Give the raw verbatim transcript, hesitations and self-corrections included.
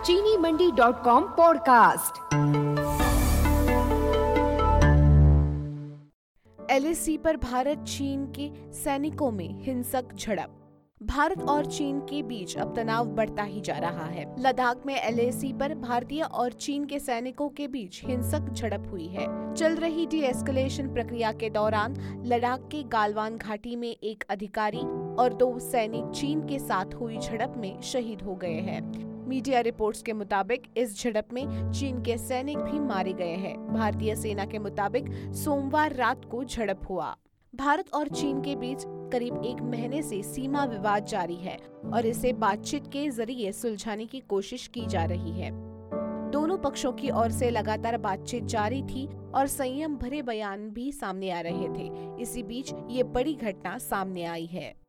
चीनी Mandi dot com podcast. L A C पर भारत चीन के सैनिकों में हिंसक झड़प। भारत और चीन के बीच अब तनाव बढ़ता ही जा रहा है। लद्दाख में एल ए सी पर भारतीय और चीन के सैनिकों के बीच हिंसक झड़प हुई है। चल रही डी एस्केलेशन प्रक्रिया के दौरान लद्दाख के गालवान घाटी में एक अधिकारी और दो सैनिक चीन के साथ हुई झड़प में शहीद हो गए हैं। मीडिया रिपोर्ट्स के मुताबिक इस झड़प में चीन के सैनिक भी मारे गए हैं। भारतीय सेना के मुताबिक सोमवार रात को झड़प हुआ। भारत और चीन के बीच करीब एक महीने से सीमा विवाद जारी है और इसे बातचीत के जरिए सुलझाने की कोशिश की जा रही है। दोनों पक्षों की ओर से लगातार बातचीत जारी थी और संयम भरे बयान भी सामने आ रहे थे। इसी बीच ये बड़ी घटना सामने आई है।